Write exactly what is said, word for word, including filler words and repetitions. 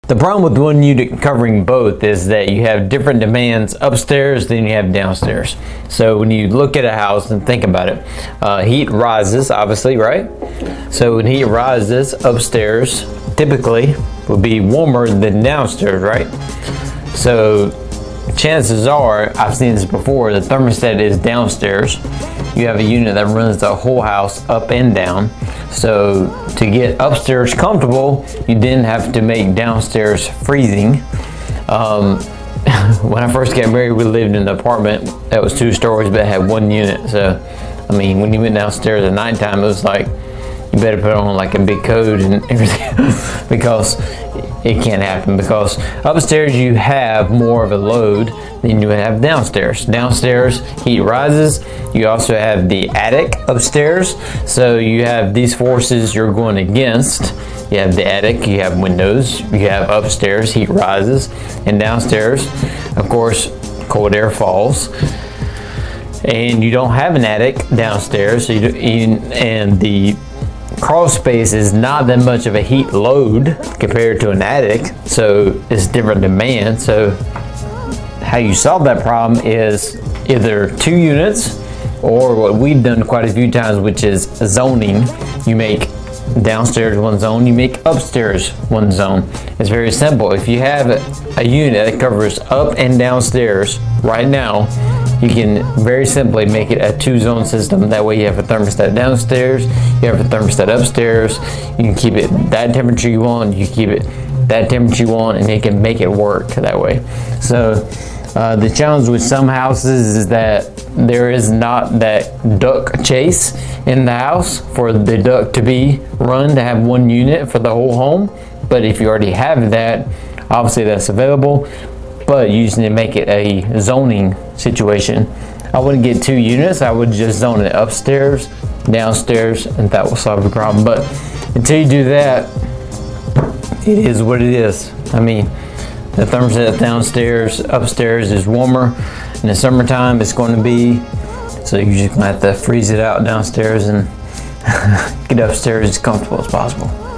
The problem with one unit covering both is that you have different demands upstairs than you have downstairs. So when you look at a house and think about it, uh, heat rises, obviously, right? So when heat rises, upstairs typically will be warmer than downstairs, right? So chances are, I've seen this before, the thermostat is downstairs. You have a unit that runs the whole house up and down. So to get upstairs comfortable, you then have to make downstairs freezing. Um, when I first got married, we lived in an apartment that was two stories but had one unit. So, I mean, when you went downstairs at nighttime, it was like, you better put on like a big coat and everything because it can't happen, because upstairs you have more of a load than you have downstairs. Downstairs heat rises. You also have the attic upstairs, so you have these forces you're going against. You have the attic, you have windows, you have upstairs heat rises, and downstairs of course cold air falls. And you don't have an attic downstairs, so you, you and the crawl space is not that much of a heat load compared to an attic, so it's different demand. So how you solve that problem is either two units, or what we've done quite a few times, which is zoning. You make downstairs one zone, you make upstairs one zone. It's very simple. If you have a, a unit that covers up and downstairs right now, you can very simply make it a two-zone system. That way you have a thermostat downstairs, you have a thermostat upstairs. You can keep it that temperature you want, you keep it that temperature you want, and you can make it work that way. So uh, the challenge with some houses is that there is not that duct chase in the house for the duct to be run to have one unit for the whole home. But if you already have that, obviously that's available. But you just need to make it a zoning situation. I wouldn't get two units, I would just zone it upstairs, downstairs, and that will solve the problem. But until you do that, it is what it is. I mean, the thermostat downstairs, upstairs is warmer. In the summertime, it's going to be, so you're just going to have to freeze it out downstairs and get upstairs as comfortable as possible.